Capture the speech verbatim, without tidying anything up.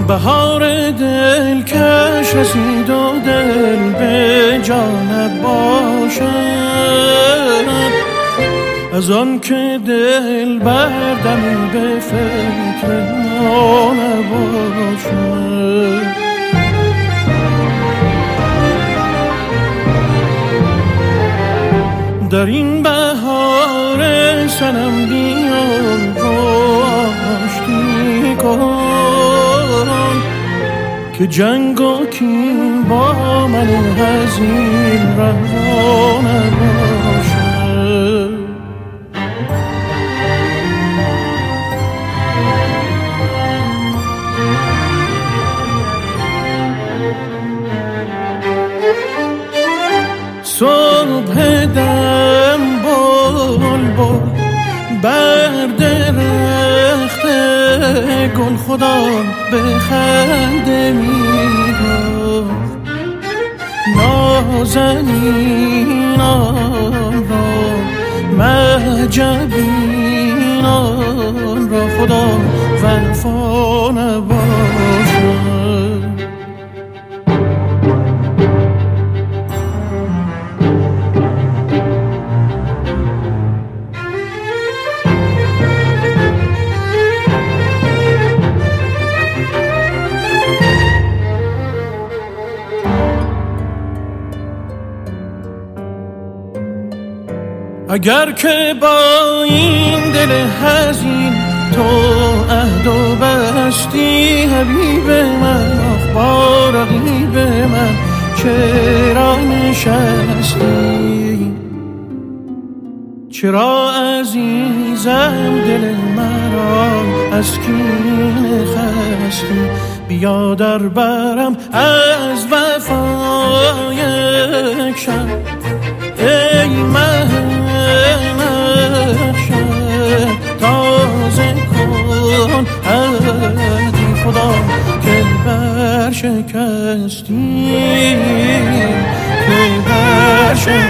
بهار دل کش رسید و دل به جانت باشد، از آن که دل بردمی به فکر ما نباشد. در این بهار سنم بیا و آشتی کن که جنگ و کین با من حزین روا نباشد. صبح دم بلبل بر درخت گل خدا به خنده می‌گفت، نازنینان را مهجبینان را خدا وفا نباشد. اگر که با این دل حزین تو عهد و بستی حبیب من، آخ با رقیب من چرا نشستی؟ چرا عزیزم دل مرا از کینه خستی؟ بیا در برم از وفا یک شب ای مه تازه کن عهدی خدا که برشکستی، که برشکستی.